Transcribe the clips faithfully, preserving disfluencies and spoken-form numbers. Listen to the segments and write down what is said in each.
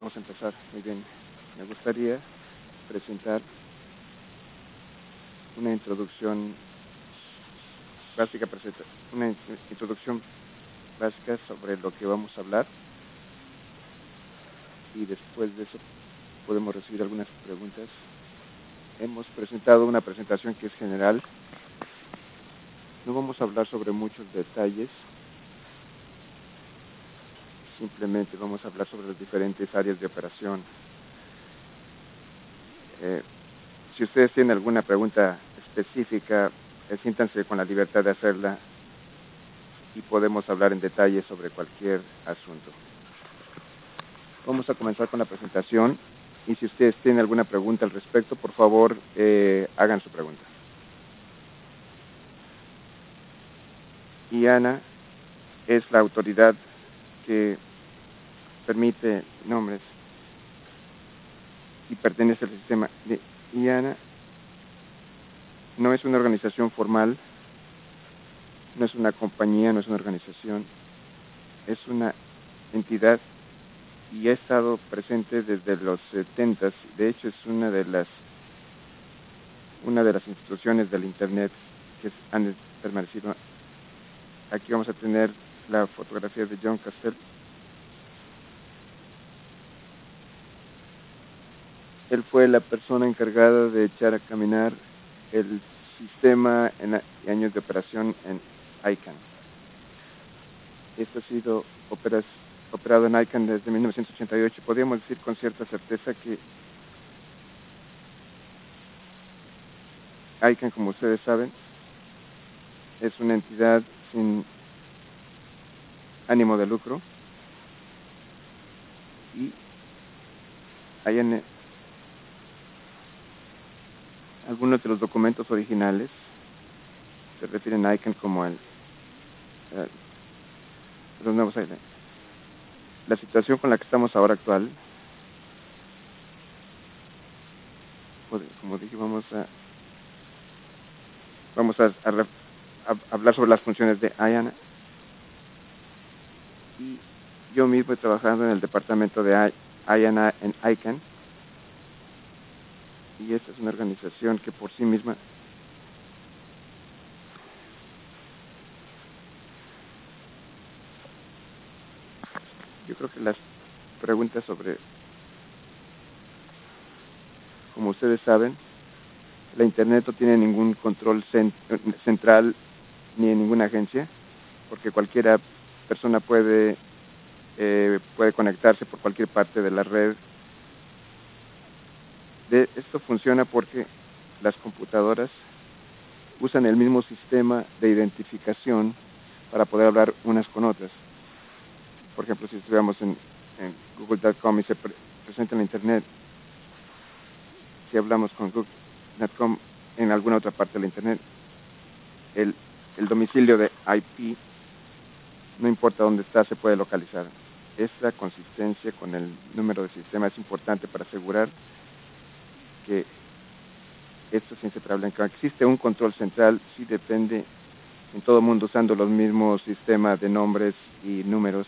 Vamos a empezar. Muy bien. Me gustaría presentar una introducción básica, una introducción básica sobre lo que vamos a hablar, y después de eso podemos recibir algunas preguntas. Hemos presentado una presentación que es general. No vamos a hablar sobre muchos detalles. Simplemente vamos a hablar sobre las diferentes áreas de operación. Eh, si ustedes tienen alguna pregunta específica, eh, siéntanse con la libertad de hacerla y podemos hablar en detalle sobre cualquier asunto. Vamos a comenzar con la presentación, y si ustedes tienen alguna pregunta al respecto, por favor, eh, hagan su pregunta. IANA es la autoridad que permite nombres y pertenece al sistema de IANA. No es una organización formal, no es una compañía, no es una organización, es una entidad y ha estado presente desde los setentas. De hecho, es una de las una de las instituciones del Internet que han permanecido. Aquí vamos a tener la fotografía de John Castell. Él fue la persona encargada de echar a caminar el sistema en años de operación en I C A N. Esto ha sido operas, operado en I C A N desde mil novecientos ochenta y ocho. Podríamos decir con cierta certeza que I C A N, como ustedes saben, es una entidad sin ánimo de lucro, y hay en algunos de los documentos originales se refieren a I C A N como el, eh, los nuevos I C A N. La situación con la que estamos ahora actual, como dije, vamos a vamos a, a, a hablar sobre las funciones de IANA. Y yo mismo he trabajado en el departamento de IANA en I C A N, y esta es una organización que por sí misma yo creo que las preguntas sobre, como ustedes saben, la Internet no tiene ningún control cent central ni en ninguna agencia, porque cualquiera persona puede, eh, puede conectarse por cualquier parte de la red. De, esto funciona porque las computadoras usan el mismo sistema de identificación para poder hablar unas con otras. Por ejemplo, si estuviéramos en, en google punto com y se pre presenta en la Internet, si hablamos con google punto com en alguna otra parte de la Internet, el, el domicilio de I P, no importa dónde está, se puede localizar. Esa consistencia con el número de sistema es importante para asegurar que esto es inseparable. Aunque existe un control central, sí depende en todo el mundo usando los mismos sistemas de nombres y números.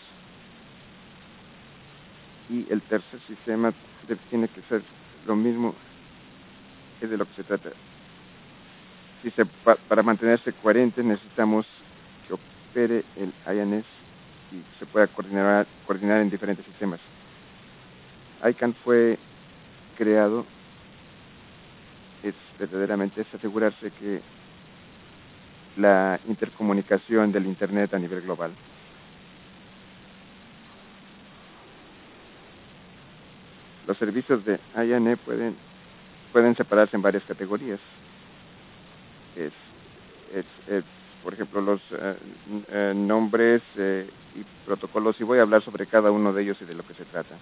Y el tercer sistema tiene que ser lo mismo, es de lo que se trata. Si se, pa, para mantenerse coherente necesitamos que opere el I A N S y se pueda coordinar, coordinar en diferentes sistemas. I C A N fue creado, es verdaderamente es asegurarse que la intercomunicación del Internet a nivel global. Los servicios de I A N pueden, pueden separarse en varias categorías. Es, es, es por ejemplo, los eh, eh, nombres eh, y protocolos, y voy a hablar sobre cada uno de ellos y de lo que se trata.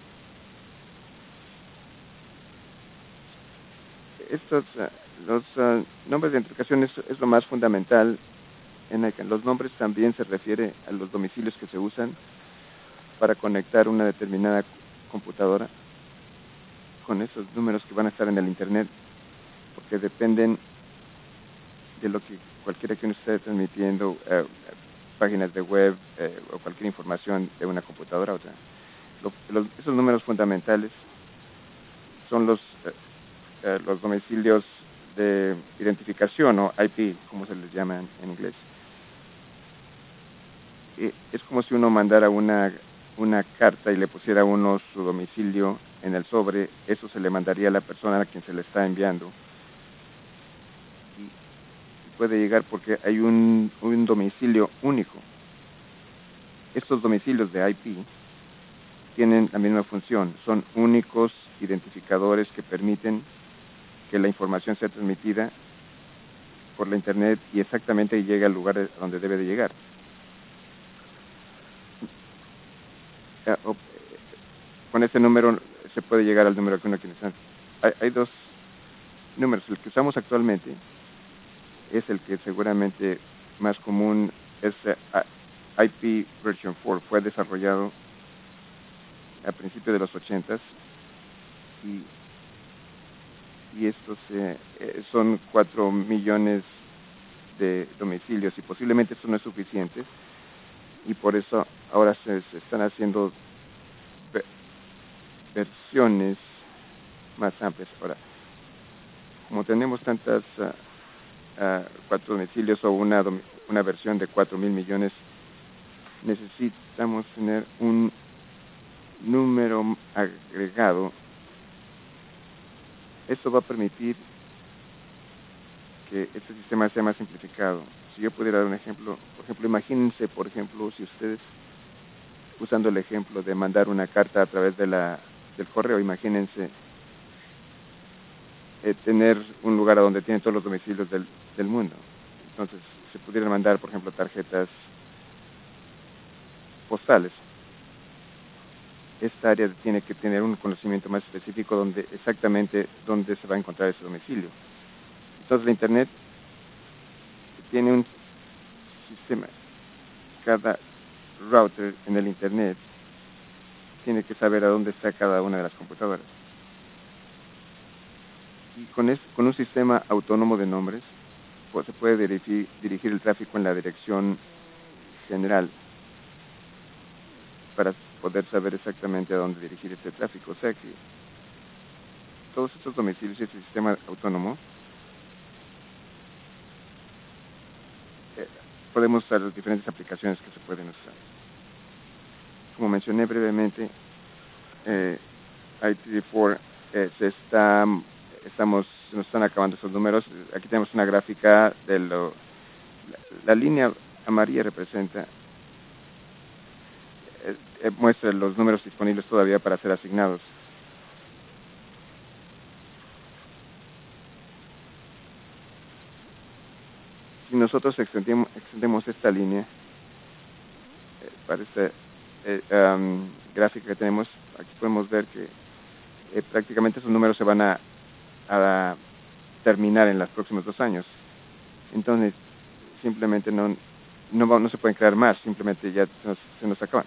Estos, uh, los uh, nombres de identificación es, es lo más fundamental en I C A N. Los nombres también se refiere a los domicilios que se usan para conectar una determinada computadora con esos números que van a estar en el Internet, porque dependen de lo que cualquiera que uno esté transmitiendo, uh, páginas de web uh, o cualquier información de una computadora a otra. lo, los, esos números fundamentales son los, eh, eh, los domicilios de identificación, o I P, como se les llama en, en inglés. Eh, es como si uno mandara una, una carta y le pusiera uno su domicilio en el sobre. Eso se le mandaría a la persona a quien se le está enviando. Y puede llegar porque hay un, un domicilio único. Estos domicilios de I P tienen la misma función. Son únicos identificadores que permiten que la información sea transmitida por la Internet y exactamente llegue al lugar a donde debe de llegar. Con este número se puede llegar al número que uno quiere. Hay, hay dos números. El que usamos actualmente es el que seguramente más común es uh, I P version cuatro. Fue desarrollado a principios de los ochentas y, y estos eh, son cuatro millones de domicilios y posiblemente esto no es suficiente y por eso ahora se, se están haciendo ver, versiones más amplias. Ahora, como tenemos tantas uh, uh, cuatro domicilios o una, una versión de cuatro mil millones, necesitamos tener un número agregado. Esto va a permitir que este sistema sea más simplificado. Si yo pudiera dar un ejemplo, por ejemplo, imagínense, por ejemplo, si ustedes, usando el ejemplo de mandar una carta a través de la, del correo, imagínense eh, tener un lugar a donde tienen todos los domicilios del, del mundo. Entonces, se pudieran mandar, por ejemplo, tarjetas postales. Esta área tiene que tener un conocimiento más específico donde exactamente dónde se va a encontrar ese domicilio. Entonces, la Internet tiene un sistema. Cada router en el Internet tiene que saber a dónde está cada una de las computadoras. Y con, este, con un sistema autónomo de nombres, pues se puede dirigir, dirigir el tráfico en la dirección general para poder saber exactamente a dónde dirigir este tráfico. O sea que todos estos domicilios y este sistema autónomo eh, podemos usar las diferentes aplicaciones que se pueden usar. Como mencioné brevemente, eh, I P v cuatro eh, se está, estamos, se nos están acabando esos números. Aquí tenemos una gráfica de lo, la, la línea amarilla representa, eh, eh, muestra los números disponibles todavía para ser asignados. Si nosotros extendemos, extendemos esta línea, eh, para esta eh, um, gráfica que tenemos, aquí podemos ver que eh, prácticamente esos números se van a, a terminar en los próximos dos años. Entonces, simplemente no, no, no se pueden crear más, simplemente ya se nos, se nos acaban.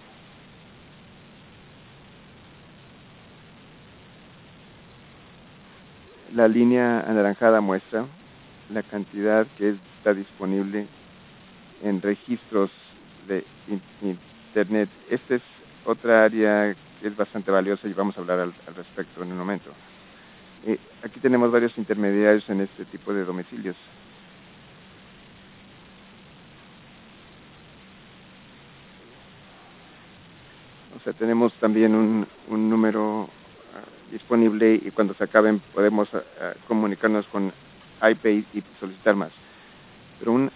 La línea anaranjada muestra la cantidad que está disponible en registros de Internet. Esta es otra área que es bastante valiosa y vamos a hablar al, al respecto en un momento. Eh, aquí tenemos varios intermediarios en este tipo de domicilios. O sea, tenemos también un, un número uh, disponible y cuando se acaben podemos uh, comunicarnos con I P y solicitar más. Pero un,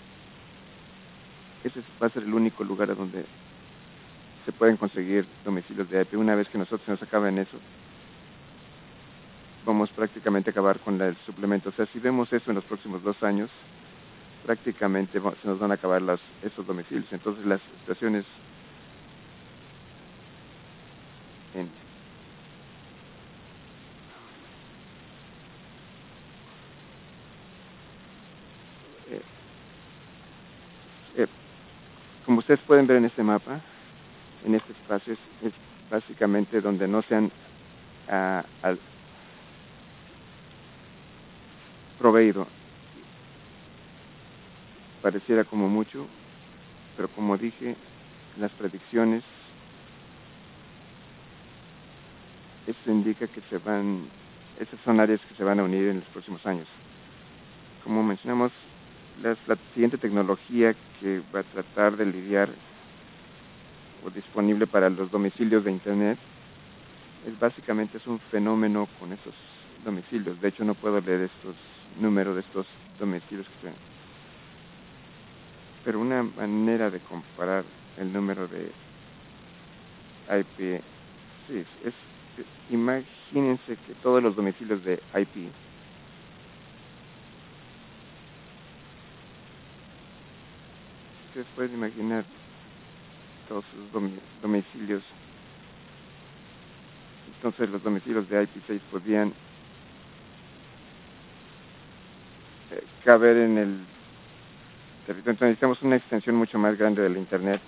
ese va a ser el único lugar a donde se pueden conseguir domicilios de I P. Una vez que nosotros nos acaben eso, vamos prácticamente a acabar con la, el suplemento. O sea, si vemos eso en los próximos dos años, prácticamente se nos van a acabar las, esos domicilios. Entonces las estaciones en eh, eh, como ustedes pueden ver en este mapa, en este espacio es, es básicamente donde no se han uh, al, proveído. Pareciera como mucho, pero como dije, las predicciones eso indica que se van, esas son áreas que se van a unir en los próximos años. Como mencionamos, las, la siguiente tecnología que va a tratar de lidiar o disponible para los domicilios de Internet es básicamente es un fenómeno con esos domicilios. De hecho, no puedo leer estos números de estos domicilios que se... Pero una manera de comparar el número de I P, sí, es, es, imagínense que todos los domicilios de I P ustedes pueden imaginar todos sus dom domicilios. Entonces los domicilios de I P seis podían eh, caber en el territorio. Entonces necesitamos una extensión mucho más grande del Internet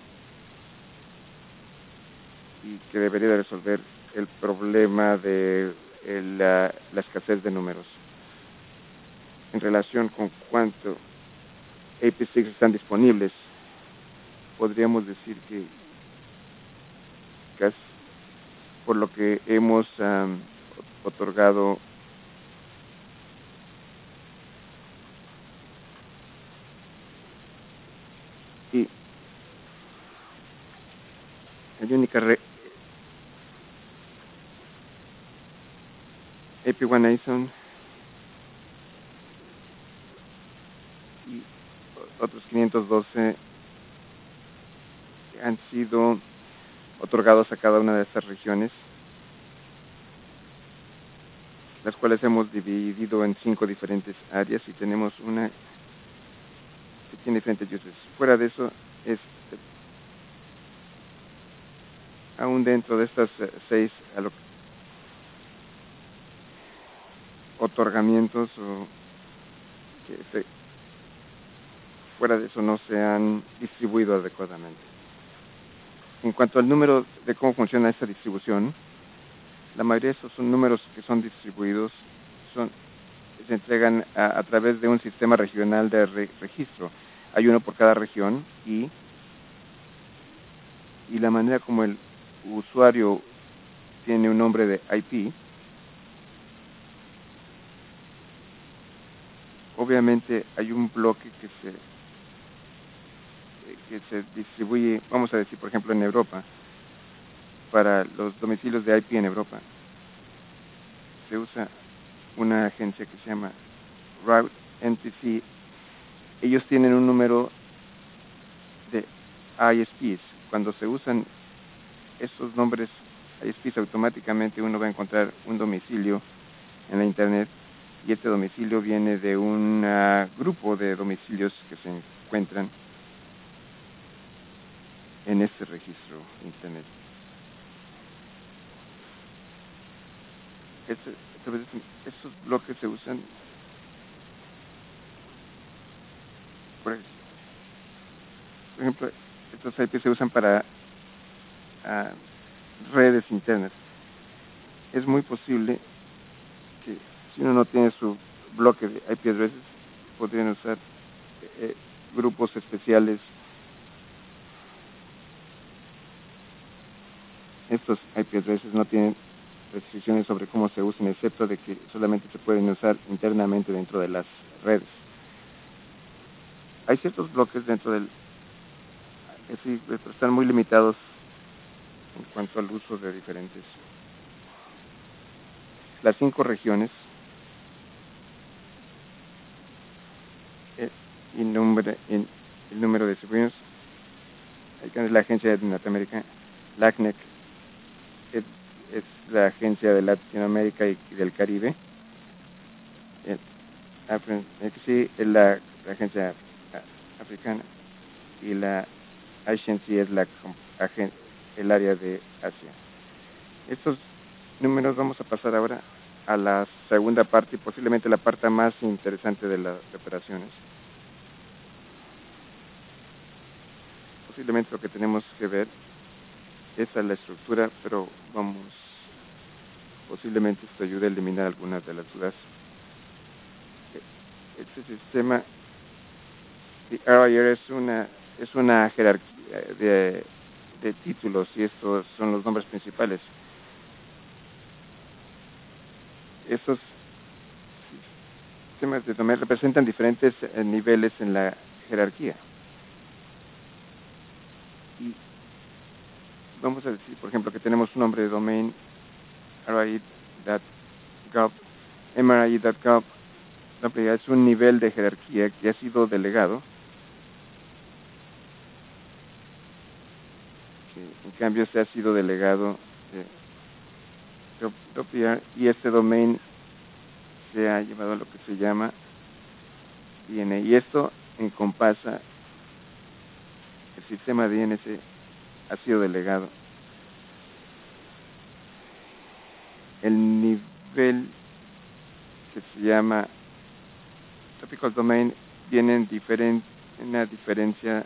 y que debería de resolver el problema de el, la, la escasez de números en relación con cuánto I P seis están disponibles. Podríamos decir que casi por lo que hemos um, otorgado y la única red A P uno A S O N y otros quinientos doce han sido otorgados a cada una de estas regiones, las cuales hemos dividido en cinco diferentes áreas y tenemos una que tiene diferentes uses. Fuera de eso, es, aún dentro de estas uh, seis otorgamientos, o que se, fuera de eso no se han distribuido adecuadamente. En cuanto al número de cómo funciona esta distribución, la mayoría de esos son números que son distribuidos, son, se entregan a, a través de un sistema regional de re, registro. Hay uno por cada región y, y la manera como el usuario tiene un nombre de I P, obviamente hay un bloque que se, que se distribuye, vamos a decir, por ejemplo, en Europa, para los domicilios de I P en Europa, se usa una agencia que se llama Route N T C. Ellos tienen un número de I S Ps. Cuando se usan esos nombres I S Ps, automáticamente uno va a encontrar un domicilio en la Internet, y este domicilio viene de un uh, grupo de domicilios que se encuentran en este registro de Internet. Este, estos bloques se usan por, por ejemplo, estos I P se usan para uh, redes internas. Es muy posible que si uno no tiene su bloque de I P addresses, podrían usar eh, grupos especiales. Estos I P addresses no tienen restricciones sobre cómo se usan, excepto de que solamente se pueden usar internamente dentro de las redes. Hay ciertos bloques dentro del... Es decir, están muy limitados en cuanto al uso de diferentes. Las cinco regiones eh, y número, en, el número de distribuidores. Es la agencia de Norteamérica, la A C N E C, es, es la agencia de Latinoamérica y, y del Caribe. El, sí, es la, la agencia africana, y la Agency es la, el área de Asia. Estos números vamos a pasar ahora a la segunda parte y posiblemente la parte más interesante de las operaciones. Posiblemente lo que tenemos que ver es a la estructura, pero vamos, posiblemente esto ayude a eliminar algunas de las dudas. Este sistema de R I R es una, es una jerarquía de, de títulos, y estos son los nombres principales. Estos sistemas de domain representan diferentes eh, niveles en la jerarquía. Y vamos a decir, por ejemplo, que tenemos un nombre de domain R I punto gov, M R I punto gov. La realidad es un nivel de jerarquía que ha sido delegado, que en cambio se ha sido delegado de GovDR, y este domain se ha llevado a lo que se llama D N A, y esto encompasa el sistema D N S ha sido delegado. El nivel que se llama Topical Domain viene en diferen, una diferencia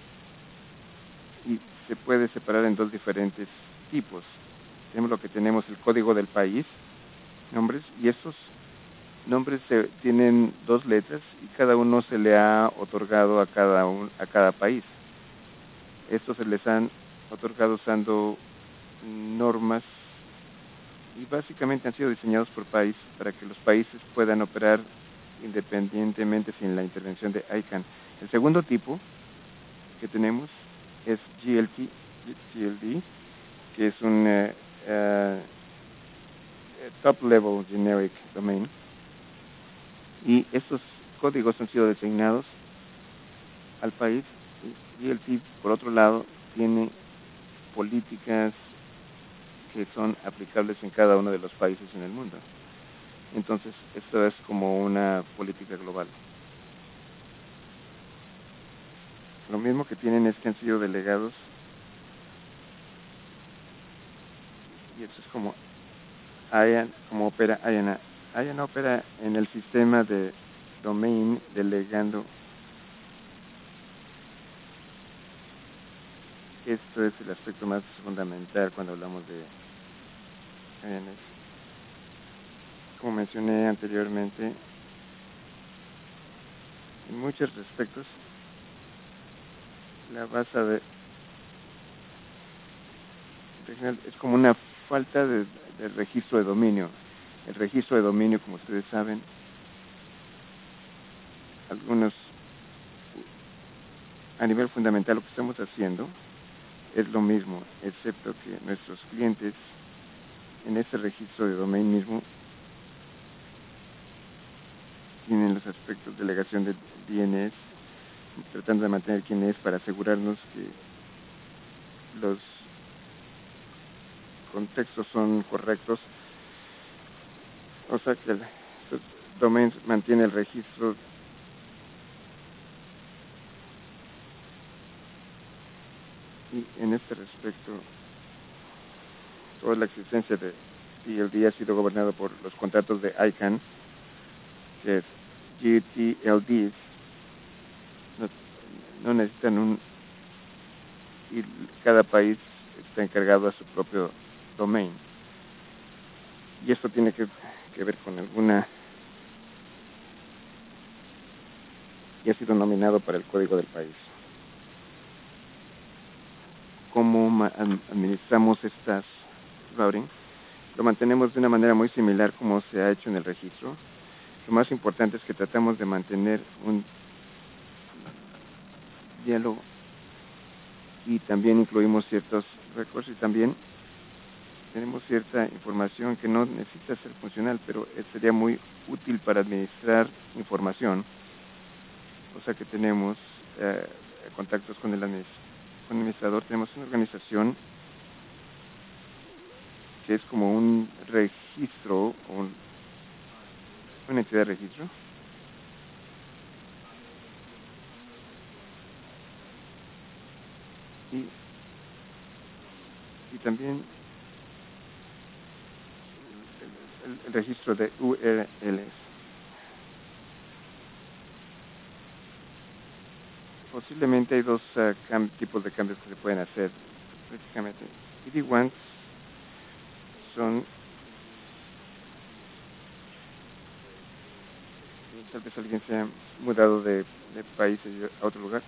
y se puede separar en dos diferentes tipos. Tenemos lo que tenemos el código del país, nombres, y estos nombres se, tienen dos letras y cada uno se le ha otorgado a cada, un, a cada país. Estos se les han otorgado usando normas y básicamente han sido diseñados por país para que los países puedan operar independientemente sin la intervención de I C A N. El segundo tipo que tenemos es G L T, G L D, que es un uh, uh, Top Level Generic Domain, y estos códigos han sido designados al país. Y G L T, por otro lado, tiene políticas que son aplicables en cada uno de los países en el mundo. Entonces, esto es como una política global. Lo mismo que tienen es que han sido delegados, y eso es como I A N, como opera I A N A. I A N A opera en el sistema de domain delegando. Esto es el aspecto más fundamental cuando hablamos de I A N S. Como mencioné anteriormente, en muchos aspectos, la base de es como una falta de, de registro de dominio. El registro de dominio, como ustedes saben, algunos, a nivel fundamental, lo que estamos haciendo es lo mismo, excepto que nuestros clientes en este registro de domain mismo tienen los aspectos de delegación de D N S, tratando de mantener quién es para asegurarnos que los contextos son correctos. O sea que el domain mantiene el registro y en este respecto toda la existencia de D L D ha sido gobernado por los contratos de I C A N, que es G T L Ds, no, no necesitan un, y cada país está encargado a su propio domain. Y esto tiene que, que ver con alguna, y ha sido nominado para el código del país. ¿Cómo administramos estas routing? Lo mantenemos de una manera muy similar como se ha hecho en el registro. Lo más importante es que tratamos de mantener un diálogo y también incluimos ciertos recursos y también tenemos cierta información que no necesita ser funcional, pero sería muy útil para administrar información. O sea que tenemos eh, contactos con el administrador. Tenemos una organización que es como un registro, un, una entidad de registro. Y, y también el, el, el registro de U R Ls. Posiblemente hay dos uh, cam tipos de cambios que se pueden hacer. Prácticamente, E D uno son, tal vez alguien se ha mudado de, de país a otro lugar.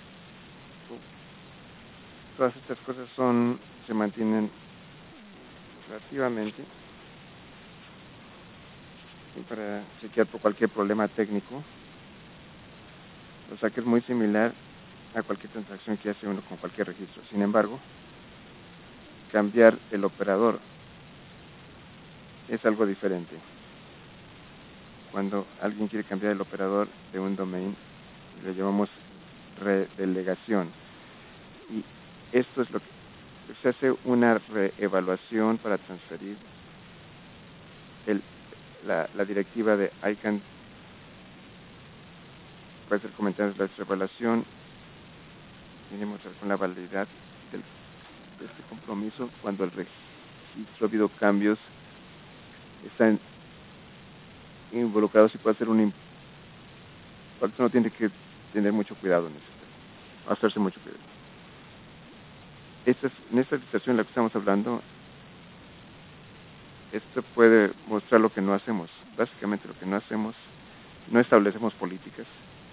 Todas estas cosas son, se mantienen relativamente. para chequear por cualquier problema técnico. O sea que es muy similar a cualquier transacción que hace uno con cualquier registro. Sin embargo, cambiar el operador es algo diferente. Cuando alguien quiere cambiar el operador de un domain, le llamamos redelegación. Y esto es lo que se hace, una reevaluación para transferir el, la, la directiva de I C A N. Puede ser comentarios de la reevaluación. Viene a mostrar con la validad del, de este compromiso cuando el registro ha habido cambios, están involucrados y puede ser un... Por eso uno tiene que tener mucho cuidado en eso, hacerse mucho cuidado. Esta, en esta situación en la que estamos hablando, esto puede mostrar lo que no hacemos. Básicamente lo que no hacemos, no establecemos políticas.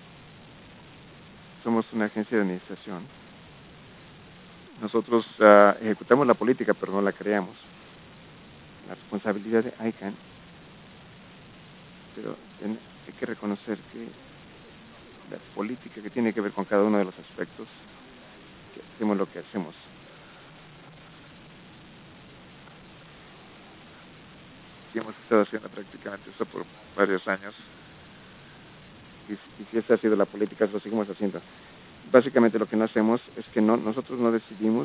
Somos una agencia de administración. Nosotros uh, ejecutamos la política, pero no la creamos. La responsabilidad de I C A N. Pero hay que reconocer que la política que tiene que ver con cada uno de los aspectos, que hacemos lo que hacemos. Y hemos estado haciendo prácticamente esto por varios años. Y, y si esa ha sido la política, lo seguimos haciendo. Básicamente lo que no hacemos es que no, nosotros no decidimos.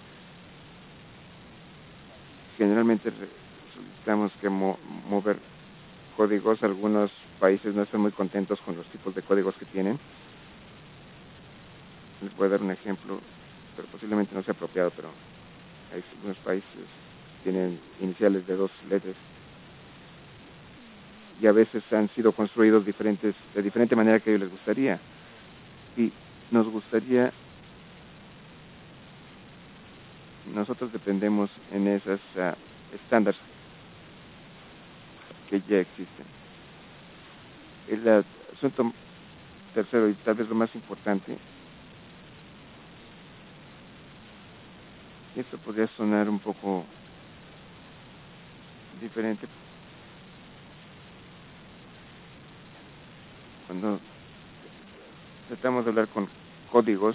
Generalmente solicitamos que mo, mover códigos. Algunos países no están muy contentos con los tipos de códigos que tienen. Les voy a dar un ejemplo, pero posiblemente no sea apropiado, pero hay algunos países que tienen iniciales de dos letras y a veces han sido construidos diferentes, de diferente manera que a ellos les gustaría. Y nos gustaría, nosotros dependemos en esos uh, estándares que ya existen. El uh, asunto tercero, y tal vez lo más importante, esto podría sonar un poco diferente. Cuando tratamos de hablar con códigos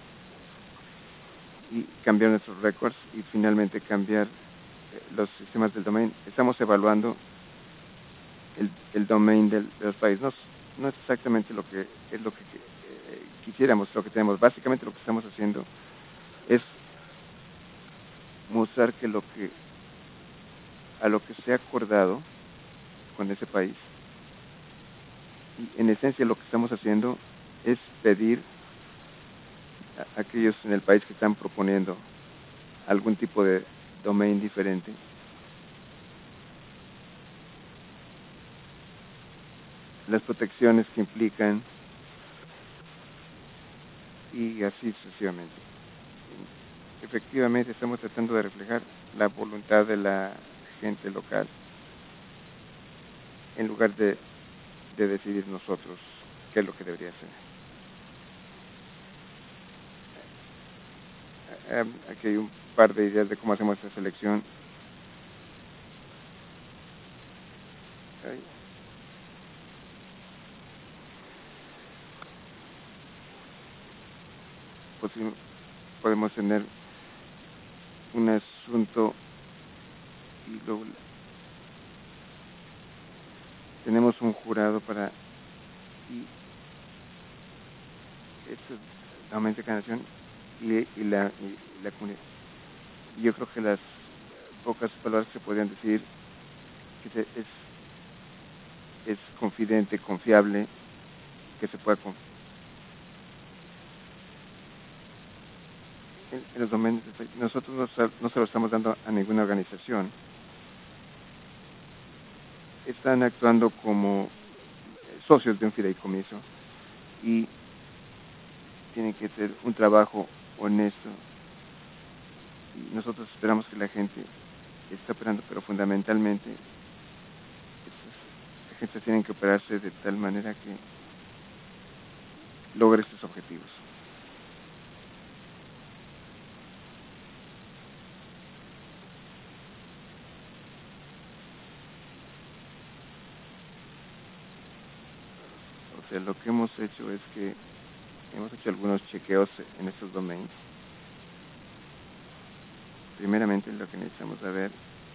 y cambiar nuestros récords y finalmente cambiar eh, los sistemas del domain, estamos evaluando el, el domain del, de los países. No, no es exactamente lo que es lo que eh, quisiéramos, lo que tenemos. Básicamente lo que estamos haciendo es mostrar que lo que a lo que se ha acordado con ese país, y en esencia lo que estamos haciendo es pedir a aquellos en el país que están proponiendo algún tipo de domain diferente, las protecciones que implican y así sucesivamente. Efectivamente estamos tratando de reflejar la voluntad de la gente local en lugar de, de decidir nosotros qué es lo que debería ser. Aquí hay un par de ideas de cómo hacemos esta selección. Pues podemos tener un asunto y luego tenemos un jurado para y esto es aumenta cada nación y, y, la, y la comunidad. Yo creo que las pocas palabras que se podrían decir que se, es es confidente, confiable, que se pueda confiar. En, en los dominios, nosotros no, no se lo estamos dando a ninguna organización. Están actuando como socios de un fideicomiso y tienen que hacer un trabajo honesto. Y nosotros esperamos que la gente esté operando, pero fundamentalmente estas agencias tienen que operarse de tal manera que logre estos objetivos. sea, lo que hemos hecho es que hemos hecho algunos chequeos en estos domains. Primeramente, lo que necesitamos saber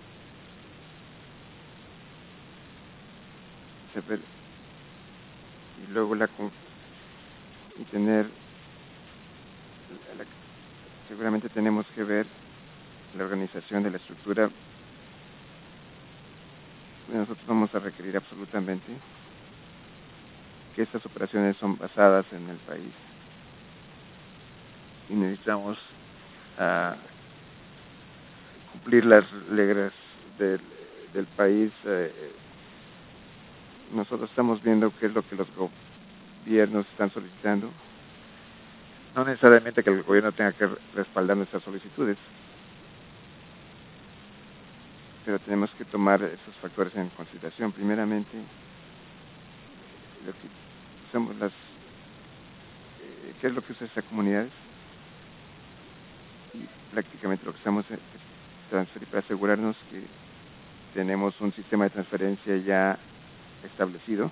saber y luego la y tener la, seguramente tenemos que ver la organización de la estructura. Nosotros vamos a requerir absolutamente que estas operaciones son basadas en el país y necesitamos uh, cumplir las reglas del, del país. Eh, nosotros estamos viendo qué es lo que los gobiernos están solicitando. No necesariamente que el gobierno tenga que respaldar nuestras solicitudes, pero tenemos que tomar esos factores en consideración. Primeramente, lo que usamos las, eh, ¿qué es lo que usa esta comunidad? Y prácticamente lo que estamos es transferir para asegurarnos que tenemos un sistema de transferencia ya establecido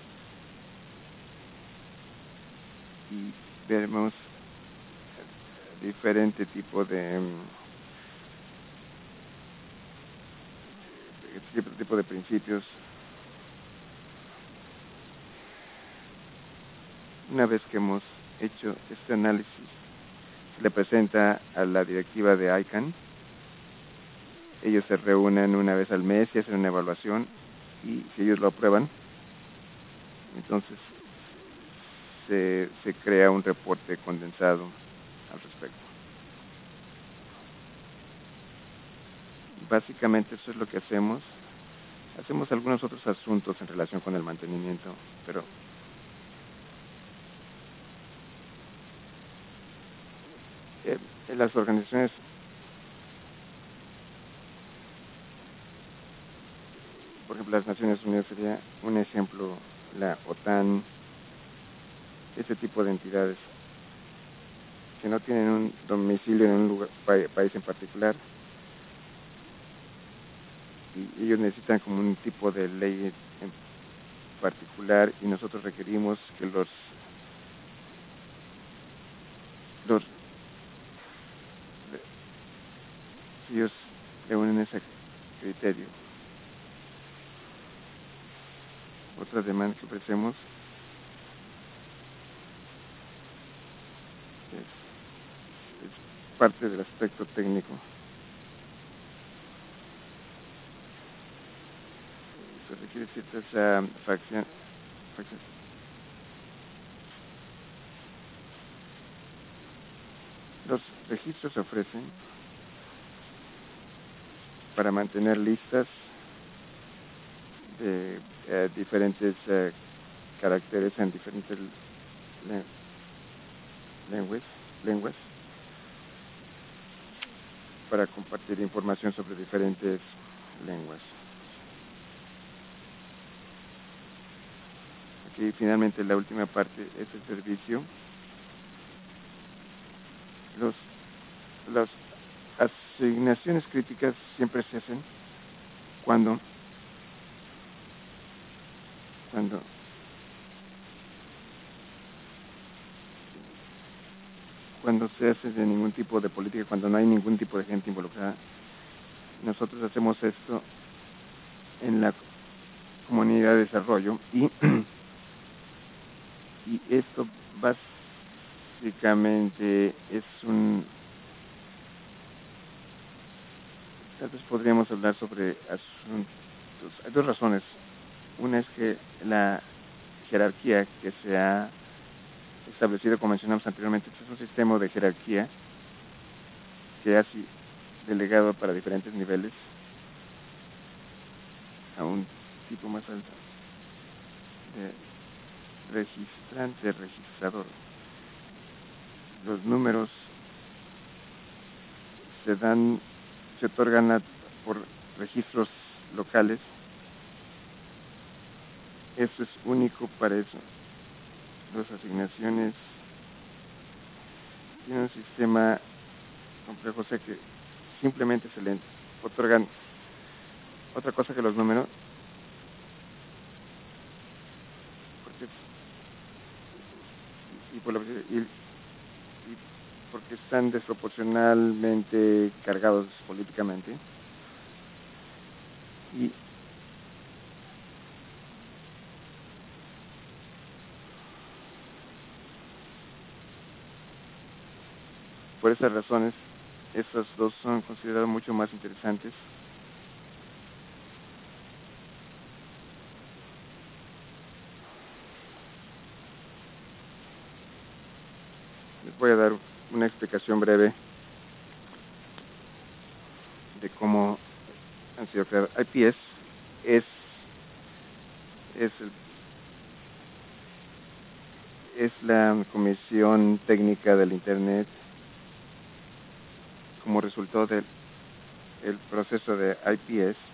y vemos diferente tipo de este tipo de principios. Una vez que hemos hecho este análisis, se le presenta a la directiva de I C A N. Ellos se reúnen una vez al mes y hacen una evaluación, y si ellos lo aprueban, entonces se, se crea un reporte condensado al respecto. Básicamente eso es lo que hacemos. Hacemos algunos otros asuntos en relación con el mantenimiento, pero eh, en las organizaciones, por ejemplo, las Naciones Unidas sería un ejemplo, la OTAN, ese tipo de entidades que no tienen un domicilio en un lugar, pa país en particular, y ellos necesitan como un tipo de ley en particular, y nosotros requerimos que los los ellos reúnen ese criterio. Otra demanda que ofrecemos es, es parte del aspecto técnico. Se requiere ciertas uh, facciones. Los registros se ofrecen para mantener listas de eh, diferentes eh, caracteres en diferentes le lenguas, lenguas para compartir información sobre diferentes lenguas. Aquí finalmente la última parte es el servicio. Los, las asignaciones críticas siempre se hacen cuando cuando cuando se hace de ningún tipo de política, cuando no hay ningún tipo de gente involucrada. Nosotros hacemos esto en la comunidad de desarrollo, y, y esto básicamente es un... Tal vez podríamos hablar sobre asuntos. Hay dos razones. Una es que la jerarquía que se ha establecido, como mencionamos anteriormente, es un sistema de jerarquía que ha sido delegado para diferentes niveles a un tipo más alto de registrante, registrador. Los números se dan, se otorgan a, por registros locales. Eso es único para eso. Las asignaciones tienen un sistema complejo, o sea que simplemente se le otorgan. Otra cosa que los números, porque y, por la, y, y porque están desproporcionalmente cargados políticamente. Y por esas razones, esas dos son consideradas mucho más interesantes. Les voy a dar una explicación breve de cómo han sido creados. I P S es, es, el, es la Comisión Técnica del Internet como resultado del el proceso de I P S.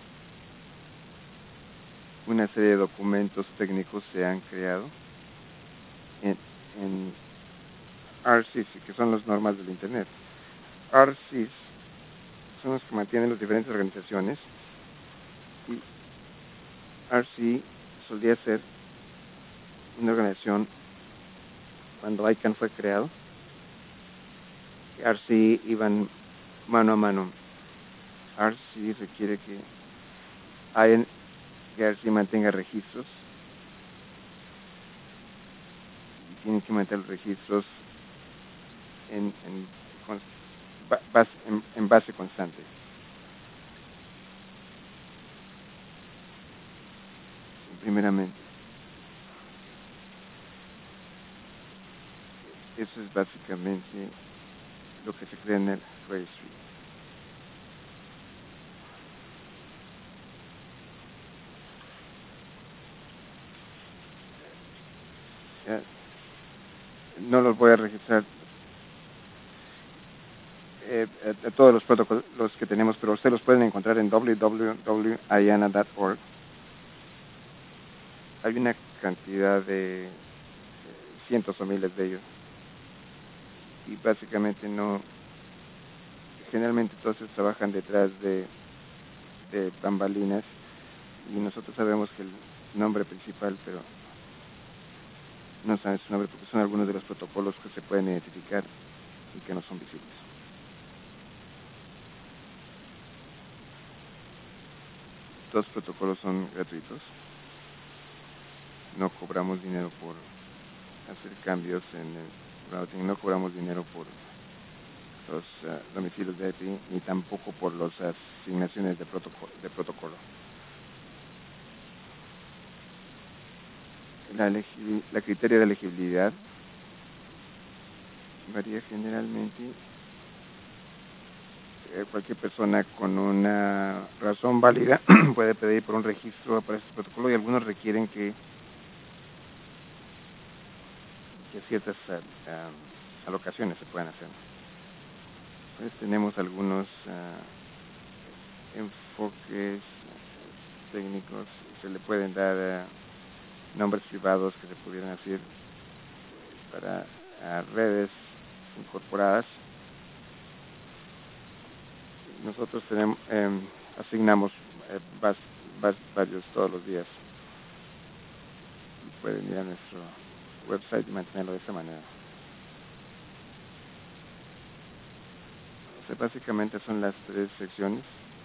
Una serie de documentos técnicos se han creado en, en R C S, que son las normas del Internet. R C S son los que mantienen las diferentes organizaciones, y R C solía ser una organización cuando I C A N fue creado. R C iban mano a mano. R C requiere que, hay, que R C mantenga registros, y tiene que mantener registros en, en, base, en, en base constante. Primeramente, eso es básicamente lo que se crea en el registry. Ya, no los voy a registrar eh, a todos los protocolos que tenemos, pero ustedes los pueden encontrar en w w w punto i a n a punto org. Hay una cantidad de eh, cientos o miles de ellos, y básicamente no, generalmente todos ellos trabajan detrás de, de bambalinas, y nosotros sabemos que el nombre principal, pero no saben su nombre porque son algunos de los protocolos que se pueden identificar y que no son visibles. Estos protocolos son gratuitos. No cobramos dinero por hacer cambios en el routing, no cobramos dinero por los uh, domicilios de I P, ni tampoco por las asignaciones de protocolo. De protocolo. La, la criterio de elegibilidad varía generalmente. Eh, cualquier persona con una razón válida puede pedir por un registro para este protocolo, y algunos requieren que, que ciertas uh, uh, alocaciones se puedan hacer. Pues tenemos algunos uh, enfoques técnicos. Se le pueden dar uh, nombres privados que se pudieran hacer para uh, redes incorporadas. Nosotros tenemos, eh, asignamos eh, bas, bas, varios todos los días. Pueden ir a nuestro website y mantenerlo de esa manera. O sea, básicamente son las tres secciones.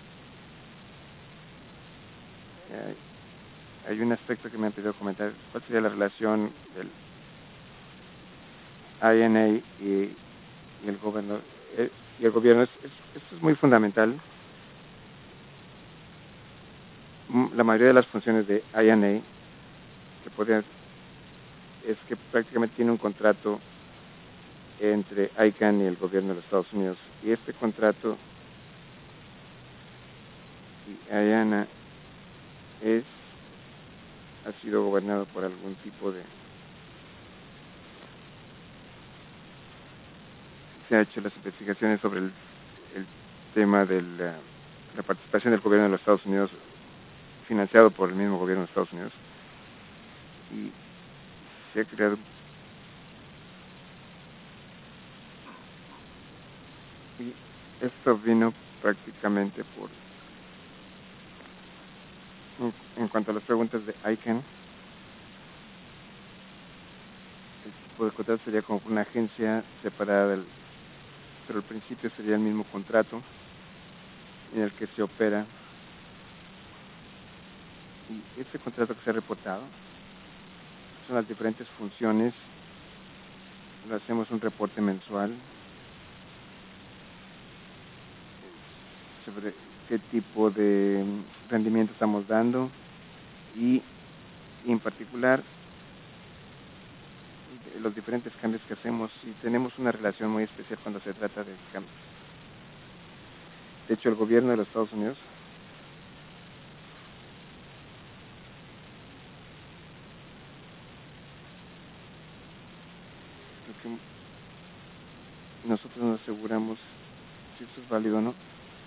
Hay, hay un aspecto que me han pedido comentar. ¿Cuál sería la relación del I N A y, y el gobierno? Eh, y el gobierno es, es, esto es muy fundamental. La mayoría de las funciones de I N A que podrían, es que prácticamente tiene un contrato entre I C A N y el gobierno de los Estados Unidos, y este contrato y I A N A es ha sido gobernado por algún tipo de, se ha hecho las investigaciones sobre el, el tema de la, la participación del gobierno de los Estados Unidos, financiado por el mismo gobierno de Estados Unidos, y se ha creado, y esto vino prácticamente por, en, en cuanto a las preguntas de I C A N, tipo de contrato sería como una agencia separada, del, pero al principio sería el mismo contrato en el que se opera. Y este contrato que se ha reportado son las diferentes funciones. Lo hacemos un reporte mensual sobre qué tipo de rendimiento estamos dando y, y en particular los diferentes cambios que hacemos, y tenemos una relación muy especial cuando se trata de cambios. De hecho, el gobierno de los Estados Unidos lo que nosotros nos aseguramos si esto es válido o no.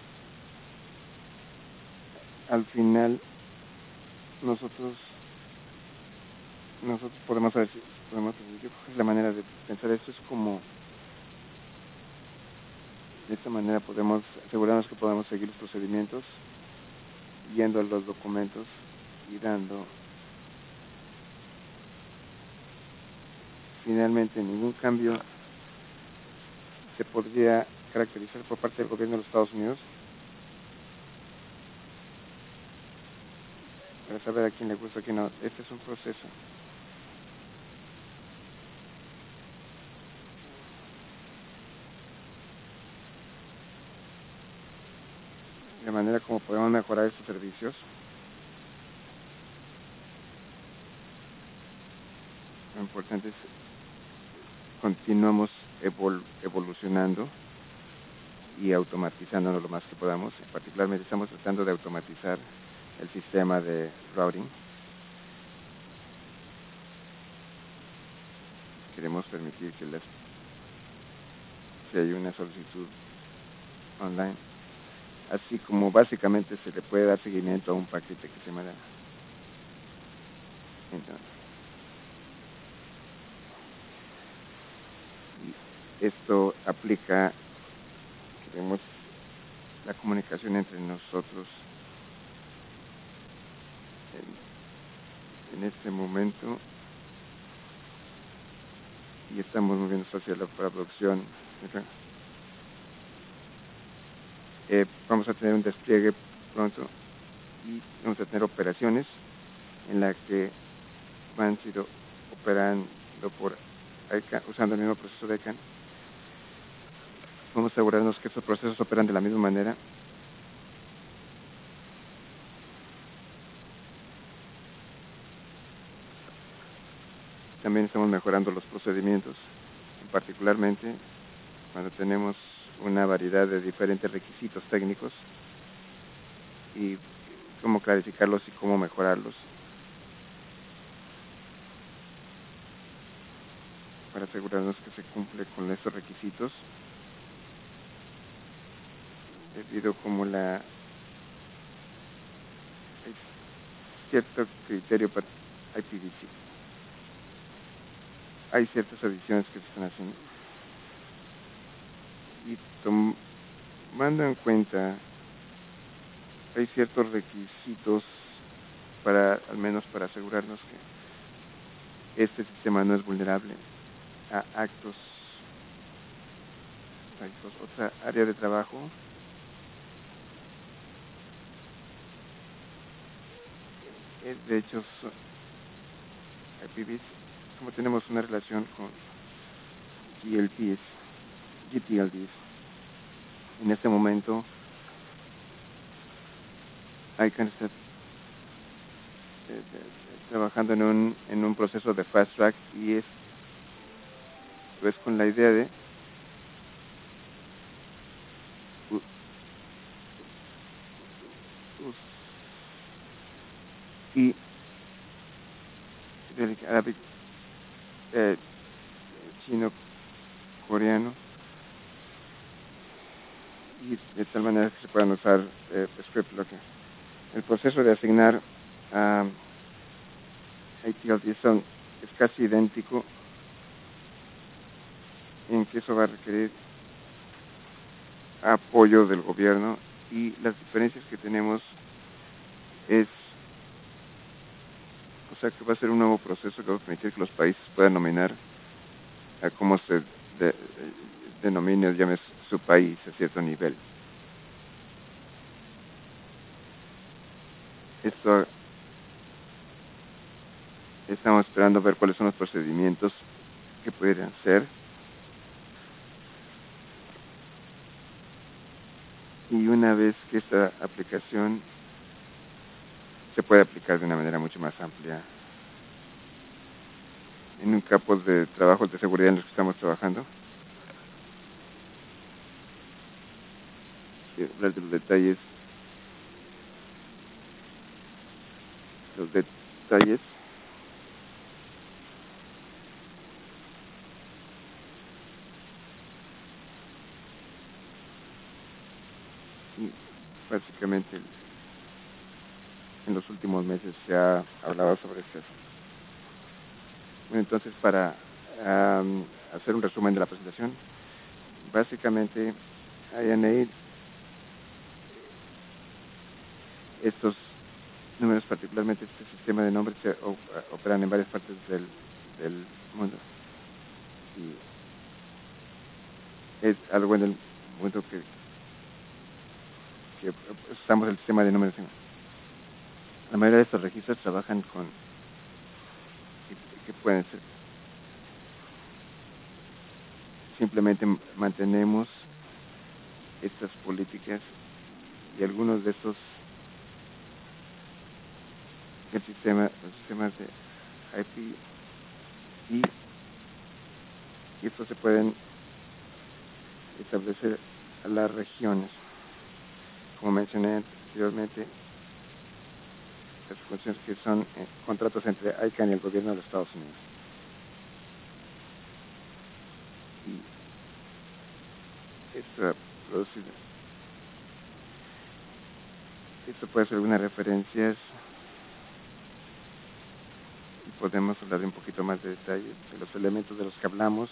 Al final nosotros nosotros podemos saber si podemos, yo creo que es la manera de pensar esto, es como de esta manera podemos asegurarnos que podemos seguir los procedimientos yendo a los documentos y dando finalmente ningún cambio se podría caracterizar por parte del gobierno de los Estados Unidos para saber a quién le gusta, a quién no. Este es un proceso. De manera como podemos mejorar estos servicios. Lo importante es continuamos evol evolucionando y automatizándonos lo más que podamos. Particularmente estamos tratando de automatizar el sistema de routing. Queremos permitir que las, si hay una solicitud online, así como básicamente se le puede dar seguimiento a un paquete que se manda. Entonces, y esto aplica, queremos la comunicación entre nosotros en, en este momento, y estamos moviendo hacia la producción. Eh, vamos a tener un despliegue pronto y vamos a tener operaciones en las que van sido operando por I C A N, usando el mismo proceso de I C A N. Vamos a asegurarnos que estos procesos operan de la misma manera. También estamos mejorando los procedimientos, particularmente cuando tenemos una variedad de diferentes requisitos técnicos y cómo clarificarlos y cómo mejorarlos para asegurarnos que se cumple con estos requisitos, debido como la hay cierto criterio para I P v C. Hay ciertas adiciones que se están haciendo y tomando en cuenta hay ciertos requisitos para, al menos para asegurarnos que este sistema no es vulnerable a actos, actos otra área de trabajo es de hecho I P v C, como tenemos una relación con G L Ps, G P L Ds. En este momento I C A N está eh, trabajando en un, en un proceso de fast track y es pues con la idea de uh, uh, y del árabe, eh, chino, coreano, y de tal manera que se puedan usar eh, script locker. El proceso de asignar a I T L D son, es casi idéntico, en que eso va a requerir apoyo del gobierno, y las diferencias que tenemos es, o sea, que va a ser un nuevo proceso que va a permitir que los países puedan nominar a cómo se de, denomine, llame su país a cierto nivel. Esto estamos esperando ver cuáles son los procedimientos que pudieran ser. Y una vez que esta aplicación se puede aplicar de una manera mucho más amplia en un campo de trabajos de seguridad en los que estamos trabajando. Y hablar de los detalles, los detalles y básicamente en los últimos meses se ha hablado sobre este asunto. Bueno, entonces, para um, hacer un resumen de la presentación, básicamente I N A, estos números, particularmente este sistema de nombres, se operan en varias partes del, del mundo. Y es algo en el mundo que, que usamos el sistema de números. La mayoría de estos registros trabajan con, que, que pueden ser, simplemente mantenemos estas políticas y algunos de estos el sistema, los sistemas de I P y, y estos se pueden establecer a las regiones. Como mencioné anteriormente, las funciones que son eh, contratos entre I C A N y el gobierno de los Estados Unidos. Y esto, produce, esto puede ser algunas referencias y podemos hablar de un poquito más de detalle de los elementos de los que hablamos.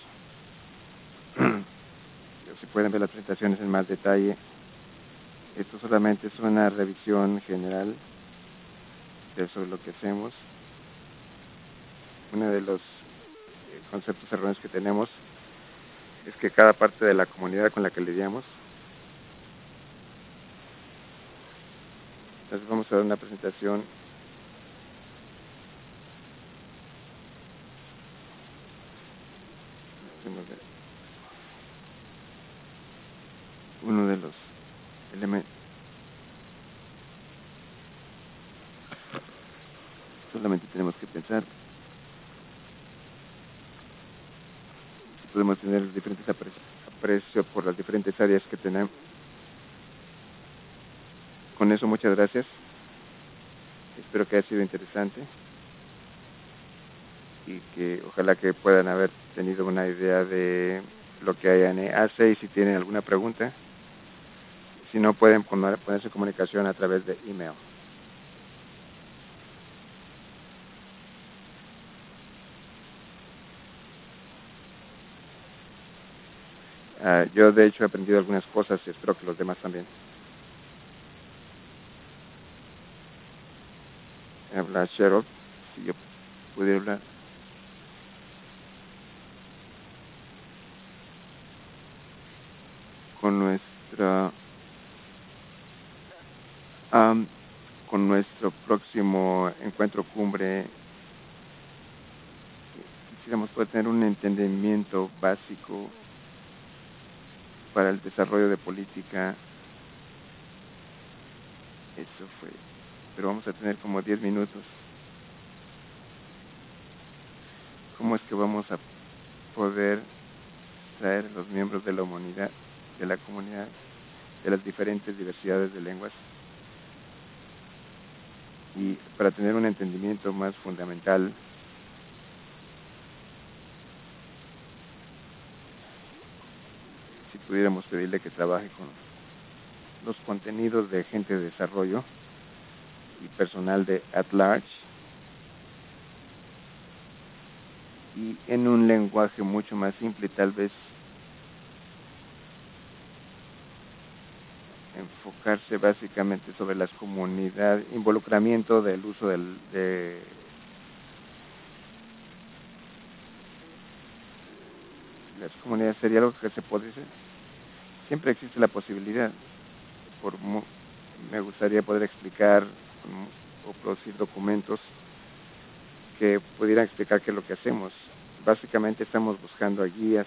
Si pueden ver las presentaciones en más detalle. Esto solamente es una revisión general de sobre lo que hacemos. Uno de los conceptos erróneos que tenemos es que cada parte de la comunidad con la que lidiamos. Entonces vamos a dar una presentación uno de los elementos. Solamente tenemos que pensar si podemos tener diferentes aprecios aprecio por las diferentes áreas que tenemos. Con eso, muchas gracias. Espero que haya sido interesante y que ojalá que puedan haber tenido una idea de lo que I N A hace y si tienen alguna pregunta. Si no, pueden ponerse en comunicación a través de email. Uh, yo, de hecho, he aprendido algunas cosas y espero que los demás también. Habla Cheryl, si yo pudiera hablar. Con nuestra... Um, con nuestro próximo encuentro cumbre, quisiéramos poder tener un entendimiento básico para el desarrollo de política. Eso fue. Pero vamos a tener como diez minutos. ¿Cómo es que vamos a poder traer a los miembros de la humanidad, de la comunidad, de las diferentes diversidades de lenguas? Y para tener un entendimiento más fundamental, si pudiéramos pedirle que trabaje con los contenidos de gente de desarrollo y personal de at large, y en un lenguaje mucho más simple, tal vez enfocarse básicamente sobre las comunidades, involucramiento del uso del, de las comunidades sería algo que se podría hacer. Siempre existe la posibilidad. Por mu- Me gustaría poder explicar mm, o producir documentos que pudieran explicar qué es lo que hacemos. Básicamente estamos buscando a guías.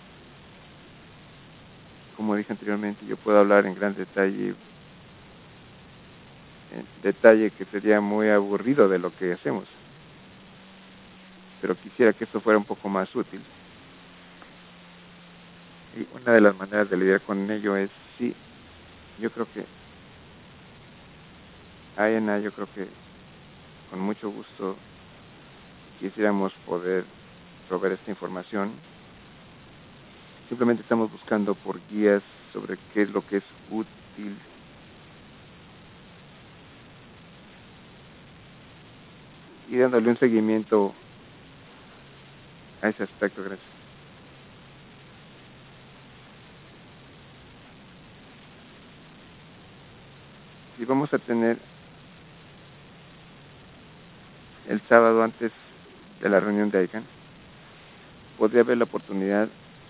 Como dije anteriormente, yo puedo hablar en gran detalle, en detalle que sería muy aburrido de lo que hacemos, pero quisiera que esto fuera un poco más útil. Y una de las maneras de lidiar con ello es, sí, yo creo que, Ayana, yo creo que con mucho gusto quisiéramos poder proveer esta información. Simplemente estamos buscando por guías sobre qué es lo que es útil y dándole un seguimiento a ese aspecto. Gracias. Si vamos a tener el sábado antes de la reunión de I C A N, podría haber la oportunidad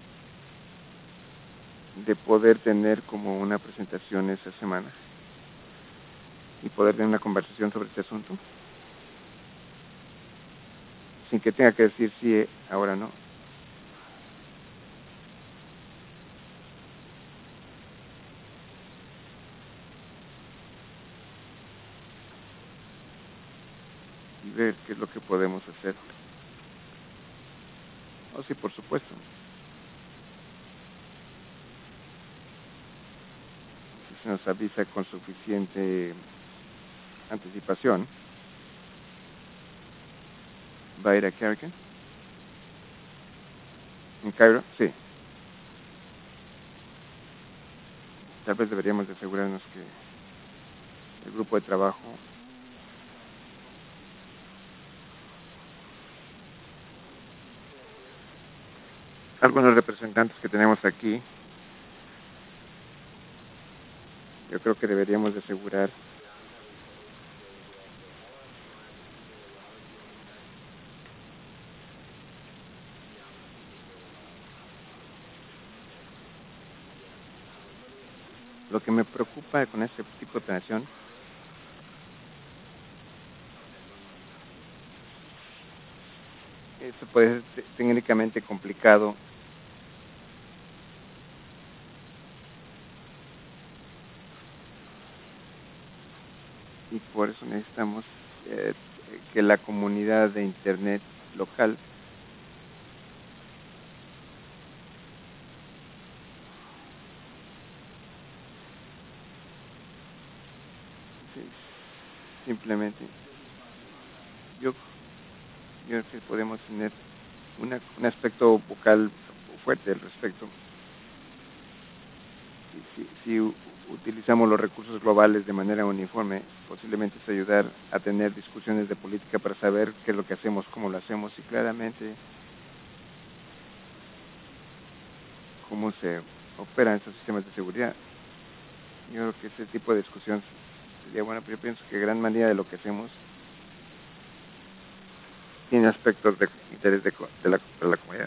de poder tener como una presentación esa semana y poder tener una conversación sobre este asunto, sin que tenga que decir sí, ahora no. Y ver qué es lo que podemos hacer. Oh, sí, por supuesto. Si se nos avisa con suficiente anticipación, ¿va a ir a Carrigan? ¿En Cairo? Sí. Tal vez deberíamos de asegurarnos que el grupo de trabajo algunos representantes que tenemos aquí, yo creo que deberíamos de asegurar lo que me preocupa con este tipo de planeación eso puede ser técnicamente complicado y por eso necesitamos eh, que la comunidad de internet local sí, simplemente yo yo creo que podemos tener una, un aspecto vocal fuerte al respecto si, si, si utilizamos los recursos globales de manera uniforme, posiblemente es ayudar a tener discusiones de política para saber qué es lo que hacemos, cómo lo hacemos y claramente cómo se operan estos sistemas de seguridad. Yo creo que ese tipo de discusión sería buena, pero yo pienso que gran mayoría de lo que hacemos tiene aspectos de interés de, de, la, de la comunidad.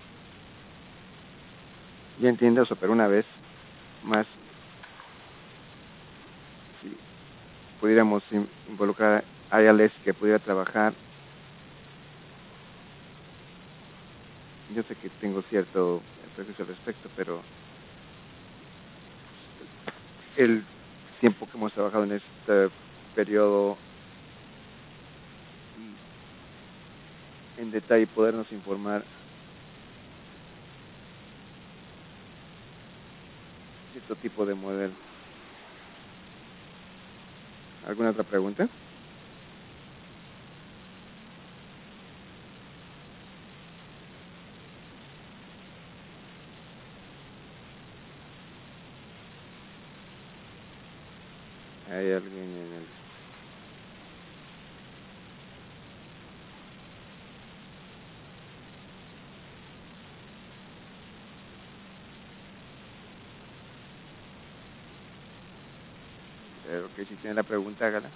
Ya entiendo eso, pero una vez más, si pudiéramos involucrar a I L S que pudiera trabajar, yo sé que tengo cierto prejuicio al respecto, pero el tiempo que hemos trabajado en este periodo en detalle podernos informar cierto tipo de modelo. ¿Alguna otra pregunta? ¿Hay alguien en el... Ok, si tiene la pregunta, hágala.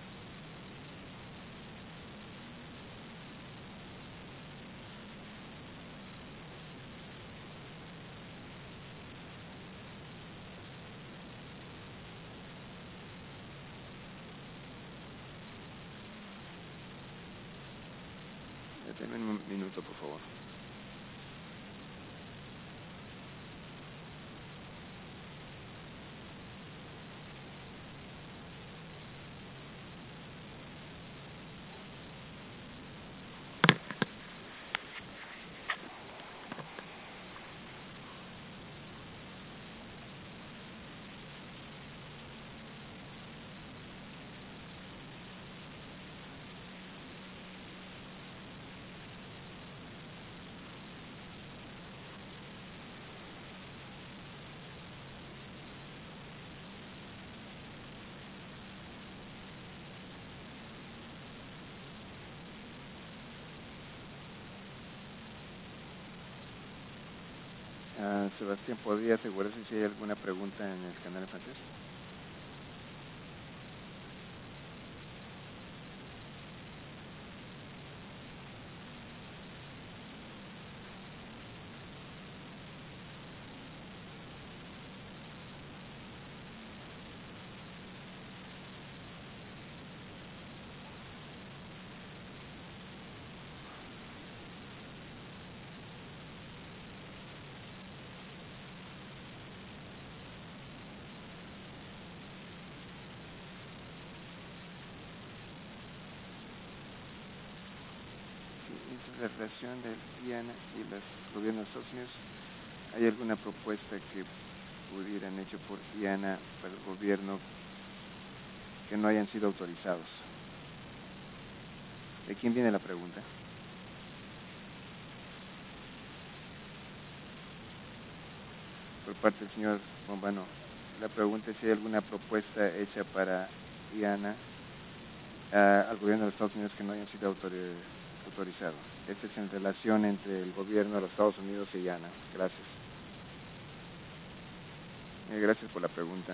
Denme un minuto, por favor. Uh, Sebastián, ¿podría asegurarse si hay alguna pregunta en el canal en francés? La relación del Diana y los gobiernos de Estados Unidos, ¿hay alguna propuesta que pudieran hecho por Diana para el gobierno que no hayan sido autorizados? ¿De quién viene la pregunta? Por parte del señor Bombano. La pregunta es si hay alguna propuesta hecha para Diana uh, al gobierno de los Estados Unidos que no hayan sido autorizados. autorizado. Esta es en relación entre el gobierno de los Estados Unidos y Diana. Gracias. Eh, gracias por la pregunta.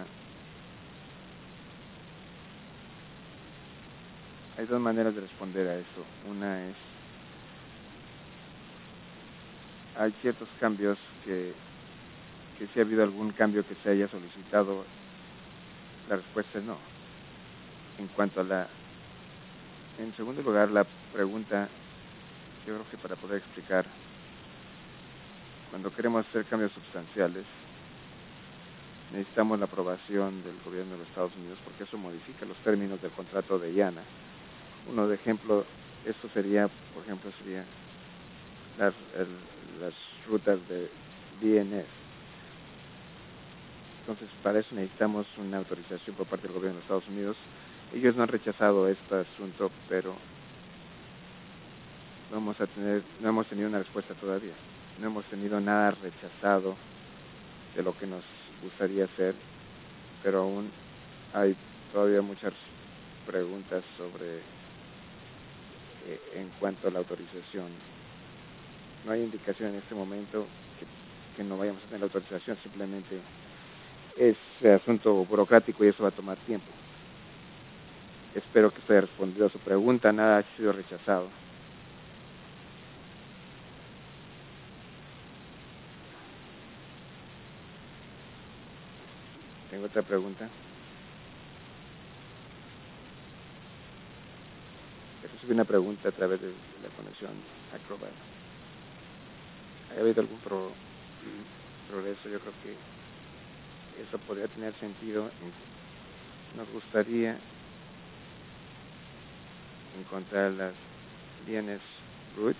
Hay dos maneras de responder a esto. Una es, hay ciertos cambios que, que si ha habido algún cambio que se haya solicitado, la respuesta es no. En cuanto a la, en segundo lugar, la pregunta, yo creo que para poder explicar, cuando queremos hacer cambios sustanciales, necesitamos la aprobación del gobierno de los Estados Unidos porque eso modifica los términos del contrato de Diana. Uno de ejemplo, esto sería, por ejemplo, sería las, el, las rutas de D N S. Entonces, para eso necesitamos una autorización por parte del gobierno de Estados Unidos. Ellos no han rechazado este asunto, pero vamos a tener, no hemos tenido una respuesta todavía. No hemos tenido nada rechazado de lo que nos gustaría hacer, pero aún hay todavía muchas preguntas sobre eh, en cuanto a la autorización. No hay indicación en este momento que, que no vayamos a tener la autorización, simplemente es asunto burocrático y eso va a tomar tiempo. Espero que usted haya respondido a su pregunta, nada ha sido rechazado. Tengo otra pregunta. Recibí una pregunta a través de la conexión Acrobat. ¿Ha habido algún pro, progreso? Yo creo que eso podría tener sentido. Nos gustaría encontrar las D N S root.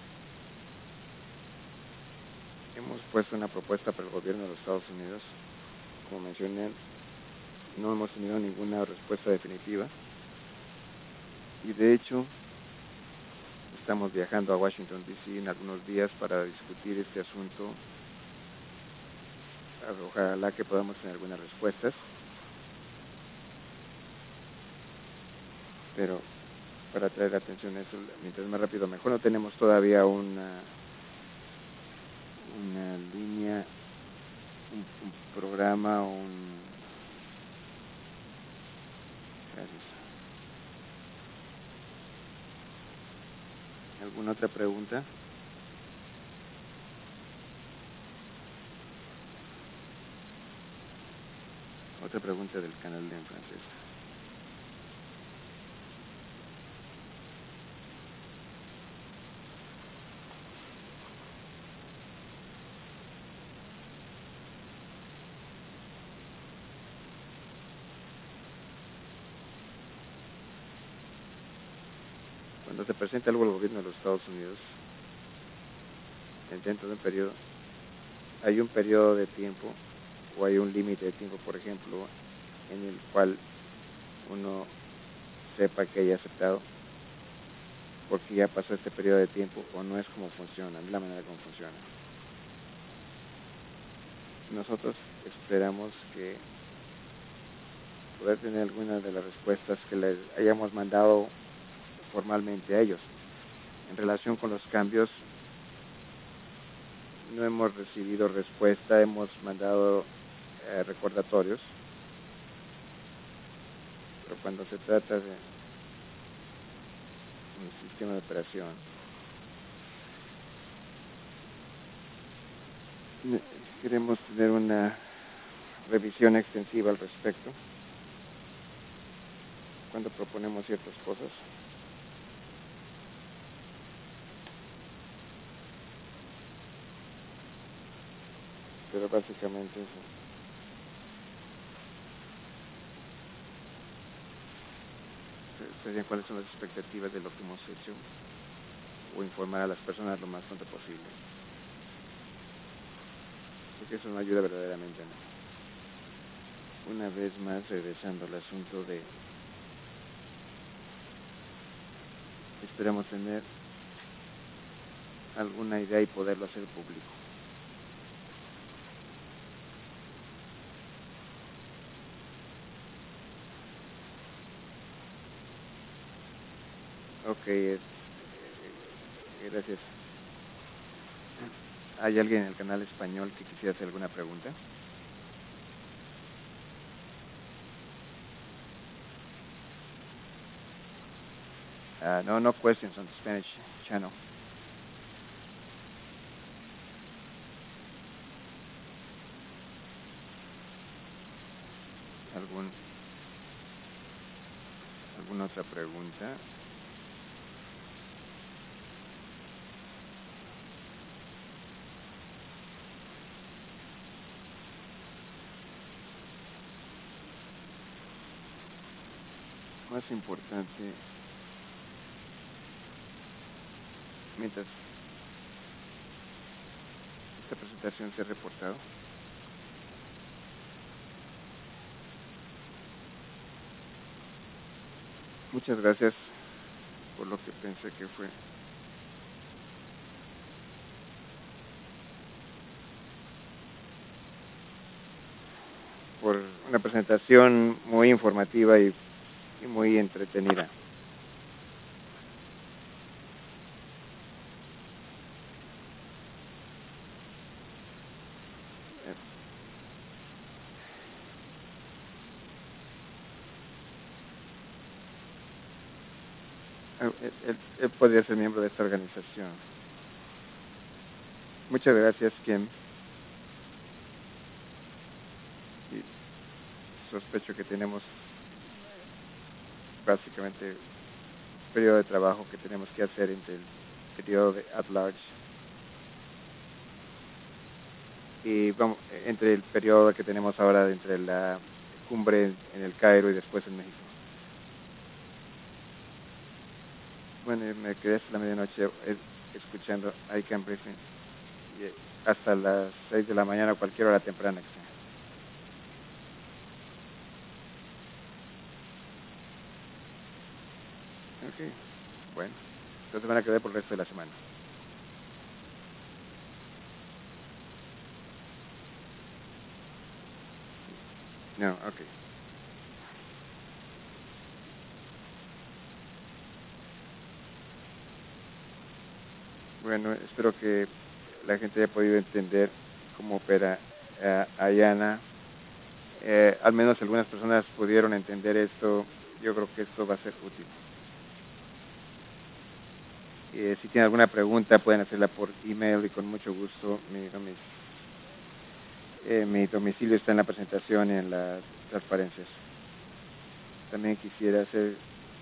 Hemos puesto una propuesta para el gobierno de los Estados Unidos. Como mencioné, no hemos tenido ninguna respuesta definitiva. Y de hecho, estamos viajando a Washington, D C en algunos días para discutir este asunto. Ojalá que podamos tener algunas respuestas. Pero para traer la atención a eso, mientras más rápido mejor. No tenemos todavía una, una línea, un, un programa, un... Gracias. ¿Alguna otra pregunta? Otra pregunta del canal de en francés. Cuando se presenta algo al gobierno de los Estados Unidos, dentro de un periodo, hay un periodo de tiempo o hay un límite de tiempo, por ejemplo, en el cual uno sepa que haya aceptado, porque ya pasó este periodo de tiempo o no es como funciona, no es la manera como funciona. Nosotros esperamos que poder tener algunas de las respuestas que les hayamos mandado formalmente a ellos. En relación con los cambios, no hemos recibido respuesta, hemos mandado eh, recordatorios, pero cuando se trata de un sistema de operación, queremos tener una revisión extensiva al respecto cuando proponemos ciertas cosas. Pero básicamente eso. Serían cuáles son las expectativas de lo que hemos hecho o informar a las personas lo más pronto posible, porque eso no ayuda verdaderamente a nada. Una vez más, regresando al asunto de esperamos tener alguna idea y poderlo hacer público. Ok, eh, gracias. ¿Hay alguien en el canal español que quisiera hacer alguna pregunta? Uh, no, no questions on the Spanish channel. ¿Algún, ¿Alguna otra pregunta? Más importante, mientras esta presentación se ha reportado, muchas gracias por lo que pensé que fue por una presentación muy informativa y, y muy entretenida. Él, él, él podría ser miembro de esta organización. Muchas gracias, Kim. Y sospecho que tenemos básicamente un periodo de trabajo que tenemos que hacer entre el periodo de at large y vamos, entre el periodo que tenemos ahora entre la cumbre en el Cairo y después en México. Bueno, me quedé hasta la medianoche escuchando ICANN Briefing y hasta las seis de la mañana o cualquier hora temprana que sea. Ok, bueno, entonces van a quedar por el resto de la semana. No, ok. Bueno, espero que la gente haya podido entender cómo opera uh, Ayana. Eh, al menos algunas personas pudieron entender esto. Yo creo que esto va a ser útil. Eh, si tienen alguna pregunta pueden hacerla por email y con mucho gusto. Mi, domic eh, mi domicilio está en la presentación y en las transparencias. También quisiera hacer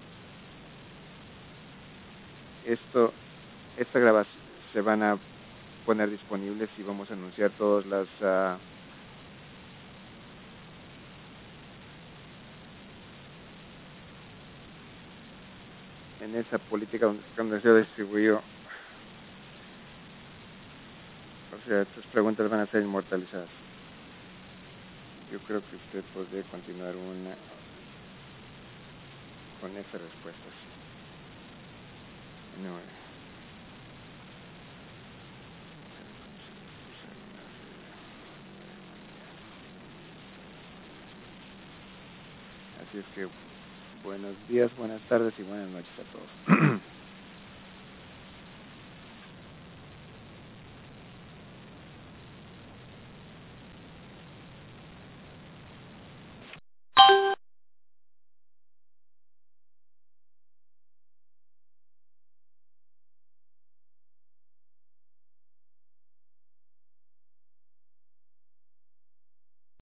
esto, esta grabación se van a poner disponibles y vamos a anunciar todas las uh, en esa política donde, donde se ha distribuido, o sea, tus preguntas van a ser inmortalizadas. Yo creo que usted podría continuar una con esas respuestas. No, así es que buenos días, buenas tardes y buenas noches a todos.